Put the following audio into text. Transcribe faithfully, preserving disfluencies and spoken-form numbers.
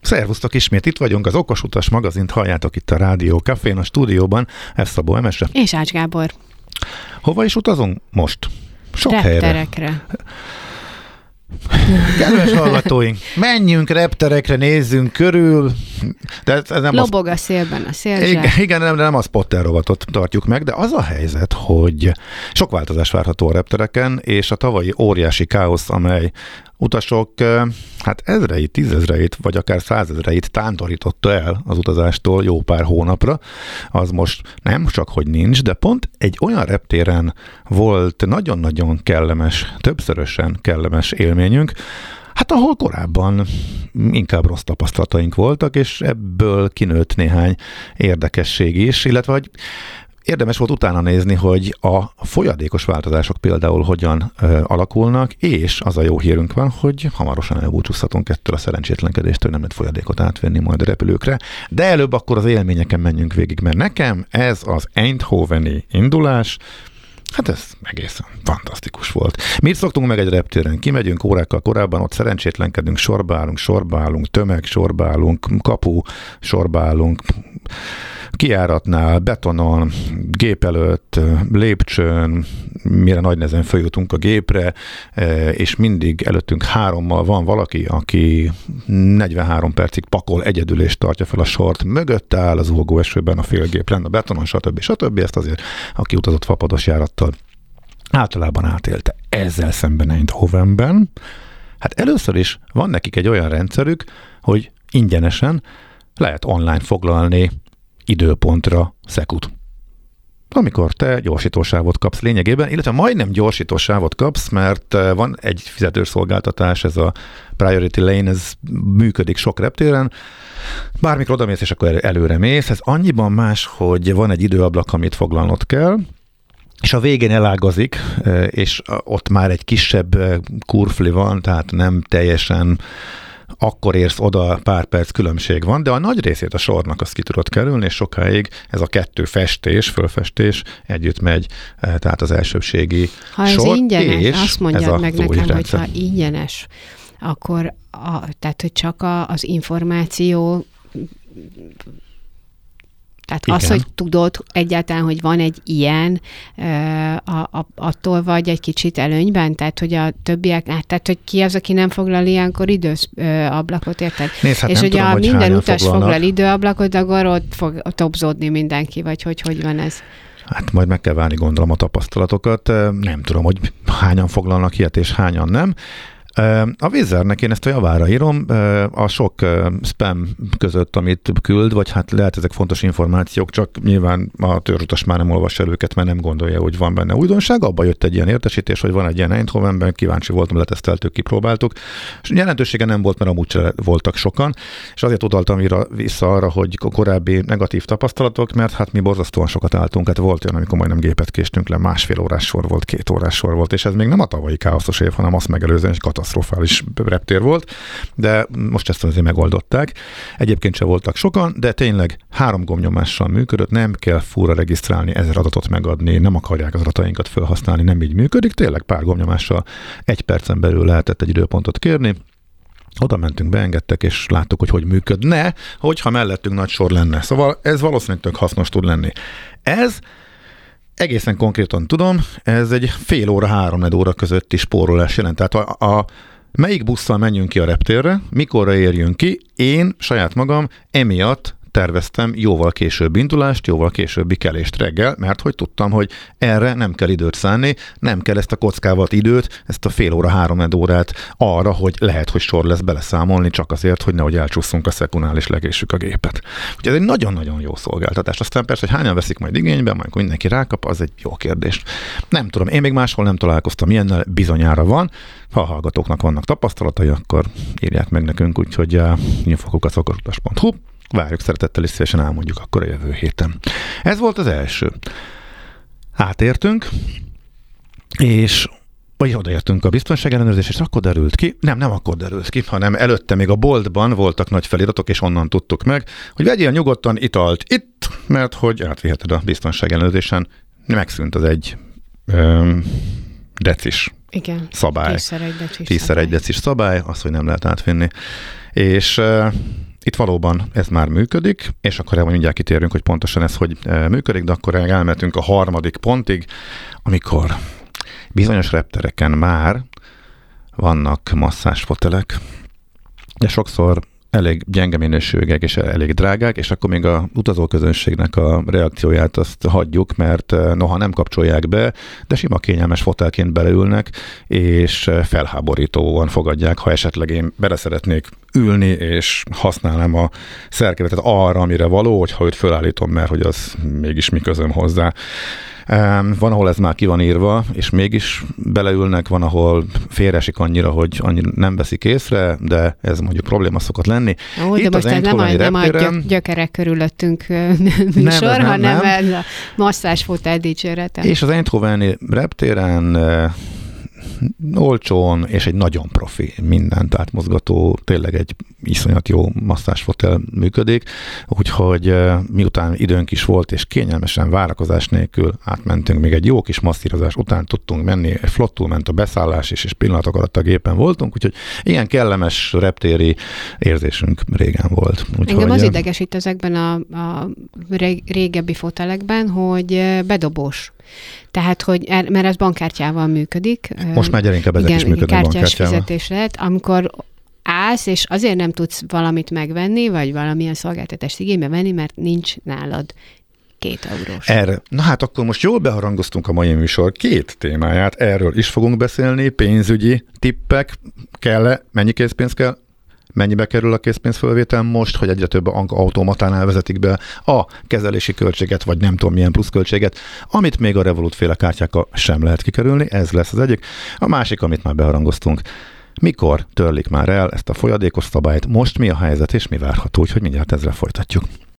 Szervusztok, ismét itt vagyunk, az Okos Utas magazint halljátok itt a Rádió Cafén, a stúdióban, ez Szabó Emese. És Ács Gábor. Hova is utazunk most? Sok repterekre. helyre. Kedves hallgatóink, menjünk repterekre, nézzünk körül. De ez nem Lobog az... a szélben a szélzsák. Igen, igen nem, nem a Spotter rovatot tartjuk meg, de az a helyzet, hogy sok változás várható a reptereken, és a tavalyi óriási káosz, amely utasok hát ezreit, tízezreit, vagy akár százezreit tántorította el az utazástól jó pár hónapra, az most nem csak, hogy nincs, de pont egy olyan reptéren volt nagyon-nagyon kellemes, többszörösen kellemes élményünk, hát ahol korábban inkább rossz tapasztalataink voltak, és ebből kinőtt néhány érdekesség is, illetve hogy érdemes volt utána nézni, hogy a folyadékos változások például hogyan ö, alakulnak, és az a jó hírünk van, hogy hamarosan elbúcsúzhatunk ettől a szerencsétlenkedéstől, nem lehet folyadékot átvenni majd a repülőkre. De előbb akkor az élményeken menjünk végig, mert nekem ez az eindhoveni indulás, hát ez egészen fantasztikus volt. Mi szoktunk meg egy reptéren, kimegyünk órákkal korábban, ott szerencsétlenkedünk, sorba állunk, sorba állunk, tömeg, sorba állunk, kapu, sorba állunk, kijáratnál, betonon, gép előtt, lépcsőn, mire nagy nehezen följutunk a gépre, és mindig előttünk hárommal van valaki, aki negyvenhárom percig pakol egyedül és tartja fel a sort, mögött áll az uhogó esőben a félgép lenne a betonon, stb. stb. Ezt azért, aki utazott fapados járattal, általában átélte. Ezzel szemben Eindhovenben, hát először is van nekik egy olyan rendszerük, hogy ingyenesen lehet online foglalni időpontra szekut. Amikor te gyorsítósávot kapsz lényegében, illetve majdnem gyorsítósávot kapsz, mert van egy fizetős szolgáltatás, ez a Priority Lane, ez működik sok reptéren. Bármikor odamész, és akkor előre mész. Ez annyiban más, hogy van egy időablak, amit foglalnod kell, és a végén elágazik, és ott már egy kisebb kurfli van, tehát nem teljesen akkor érsz oda, pár perc különbség van, de a nagy részét a sornak azt ki tudod kerülni, és sokáig ez a kettő festés, fölfestés együtt megy, tehát az elsőbségi ha sor. Ha ez ingyenes, és azt mondjad meg nekem, rendszer. hogyha ingyenes, akkor a, tehát, hogy csak a, az információ, tehát igen. Az, hogy tudod egyáltalán, hogy van egy ilyen, a, a, attól vagy egy kicsit előnyben? Tehát, hogy a többiek, tehát, hogy ki az, aki nem foglal ilyenkor időablakot, érted? Nézd, hát és hogy ugye minden utas foglalnak. foglal időablakot, akkor ott fog topzódni mindenki, vagy hogy, hogy van ez? Hát majd meg kell várni, gondolom, a tapasztalatokat. Nem tudom, hogy hányan foglalnak ilyet, és hányan nem. A Wizzernek én ezt a javára írom, a sok spam között, amit küld, vagy hát lehet ezek fontos információk, csak nyilván a törzsutas már nem olvas el őket, mert nem gondolja, hogy van benne újdonság. Abba jött egy ilyen értesítés, hogy van egy ilyen Eindhovenben, kíváncsi voltam, leteszteltük, kipróbáltuk, és jelentősége nem volt, mert amúgy se voltak sokan, és azért utaltam vissza arra, hogy korábbi negatív tapasztalatok, mert hát mi borzasztóan sokat álltunk, hát volt olyan, amikor majdnem gépet késtünk le, másfél órás sor volt, két órás sor volt, és ez még nem a tavalyi káoszos év, hanem azt megelőzően egy katasztrofális reptér volt, de most ezt azért megoldották. Egyébként se voltak sokan, de tényleg három gombnyomással működött, nem kell fúra regisztrálni, ezer adatot megadni, nem akarják az adatainkat felhasználni, nem így működik, tényleg pár gombnyomással egy percen belül lehetett egy időpontot kérni. Oda mentünk, beengedtek, és láttuk, hogy hogy működne, hogyha mellettünk nagy sor lenne. Szóval ez valószínűleg tök hasznos tud lenni. Ez egészen konkrétan tudom, ez egy fél óra, három óra közötti spórolás jelent. Tehát a, a melyik busszal menjünk ki a reptérre, mikorra érjünk ki, én saját magam emiatt terveztem jóval később indulást, jóval későbbi kelést reggel, mert hogy tudtam, hogy erre nem kell időt szánni, nem kell ezt a kockával időt, ezt a fél óra, három órát arra, hogy lehet, hogy sor lesz beleszámolni, csak azért, hogy nehogy elcsúszunk a szekunál és legéssük a gépet. Úgyhogy ez egy nagyon-nagyon jó szolgáltatás. Aztán persze, hogy hányan veszik majd igénybe, majd mindenki rákap, az egy jó kérdés. Nem tudom, én még máshol nem találkoztam ilyennel, bizonyára van. Ha a hallgatóknak vannak tapasztalatai, akkor írják meg nekünk, úgyhogy uh, infokukat szokosutas pont hu. Várjuk szeretettel, és szívesen elmondjuk akkor a jövő héten. Ez volt az első. Átértünk, és vagy odaértünk a biztonságellenőrzés, és akkor derült ki, nem, nem akkor derült ki, hanem előtte még a boltban voltak nagy feliratok, és onnan tudtuk meg, hogy vegyél nyugodtan italt itt, mert hogy átviheted a biztonságellenőrzésen. Megszűnt az egy öm, decis Igen, szabály. tízszer egy decis tízszer egy decis szabály, az, hogy nem lehet átvinni. És itt valóban ez már működik, és akkor elmondjuk, mindjárt kitérünk, hogy pontosan ez hogy működik, de akkor elmehetünk a harmadik pontig, amikor bizonyos reptereken már vannak masszázsfotelek, de sokszor elég gyenge minőségek és elég drágák, és akkor még a utazóközönségnek a reakcióját azt hagyjuk, mert noha nem kapcsolják be, de sima kényelmes fotelként beleülnek, és felháborítóan fogadják, ha esetleg én bele szeretnék ülni, és használnám a szerkezetet arra, amire való, hogyha őt fölállítom, mert hogy az mégis mi közöm hozzá. Van, ahol ez már ki van írva, és mégis beleülnek, van, ahol félreesik annyira, hogy annyira nem veszik észre, de ez mondjuk probléma szokott lenni. Ó, de most ez nem a, nem a gyök, gyökerek körülöttünk műsor, nem, hanem nem. Ez a masszázsfotel dicsérete. És az Eindhoveni reptéren olcsón, és egy nagyon profi, mindent átmozgató, tényleg egy iszonyat jó masszázsfotel működik, úgyhogy miután időnk is volt, és kényelmesen várakozás nélkül átmentünk, még egy jó kis masszírozás után tudtunk menni, flottul ment a beszállás is, és pillanatok alatt a gépen voltunk, úgyhogy ilyen kellemes reptéri érzésünk régen volt. Úgyhogy engem az idegesít ezekben a, a régebbi fotelekben, hogy bedobós. Tehát, hogy, mert ez bankkártyával működik. Most már gyere inkább ezek is működnek bankkártyával. Kártyás fizetés lehet, amikor állsz, és azért nem tudsz valamit megvenni, vagy valamilyen szolgáltatást igénybe venni, mert nincs nálad két eurós. Erre. Na hát akkor most jól beharangoztunk a mai műsor két témáját, erről is fogunk beszélni, pénzügyi tippek, kell-e, mennyi készpénz kell, mennyibe kerül a készpénzfölvétel most, hogy egyre több automatánál vezetik be a kezelési költséget, vagy nem tudom milyen pluszköltséget, amit még a Revolut féle kártyákkal sem lehet kikerülni, ez lesz az egyik. A másik, amit már beharangoztunk, mikor törlik már el ezt a folyadékos szabályt, most mi a helyzet és mi várható, úgyhogy mindjárt ezzel folytatjuk.